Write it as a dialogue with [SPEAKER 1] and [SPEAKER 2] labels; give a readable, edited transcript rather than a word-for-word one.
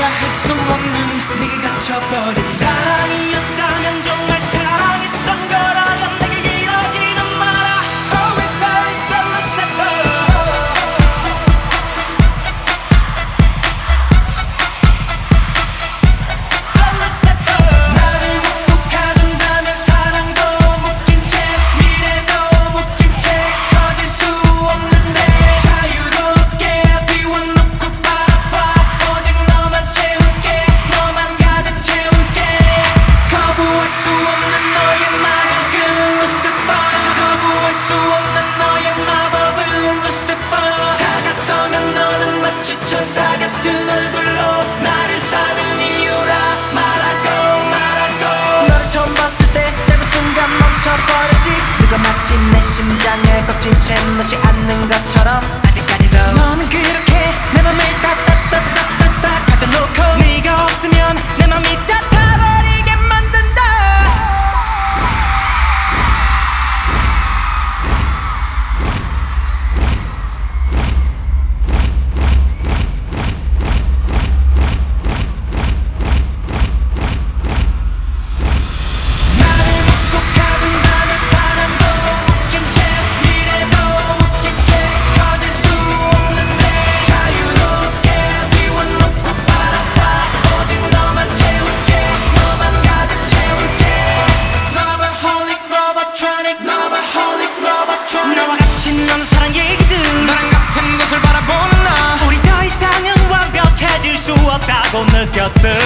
[SPEAKER 1] 할 수 없는 네가 갇혀버린 사랑이었다면 정말 사랑했던 거라면 내게 이러지는 마라. Always Paris, still Lucifer. 나를 묻고 가둔다면 사랑도 묶인 채 미래도 묶인 채 커질 수 없는데 자유롭게 비워놓고 바라봐 오직 너만 채울게 너만 가득 채울게 거부할 수 없는 너의 말은 그 Lucifer 거부할 수 없는 너의 마법은 Lucifer 다가서면 너는 마치 천사 같은 얼굴로 나를 사는 이유라 말하고 너를 처음 봤을 때 짧은 순간 멈춰버렸지 누가 마치 내 심장을 꺾인 채 놓지 않는 것처럼 아직까지도 너는 그렇게 내 맘을 따따따따따따 가져놓고 네가 없으면 내 맘이 따타버리게 만든다. 나를 묻고 가둔다면 사랑도 묶인 채 미래도 묶인 채 커질 수 없는데 자유롭게 비워놓고 바라봐 오직 너만 채울게 너만 가득 채울게 Loverholic, Robotronic, Loverholic, Robotronic 나와 같이 나눈 사랑 얘기들 너랑 같은 곳을 바라보는 나 우리 더 이상은 완벽해질 수 없다고 느꼈어.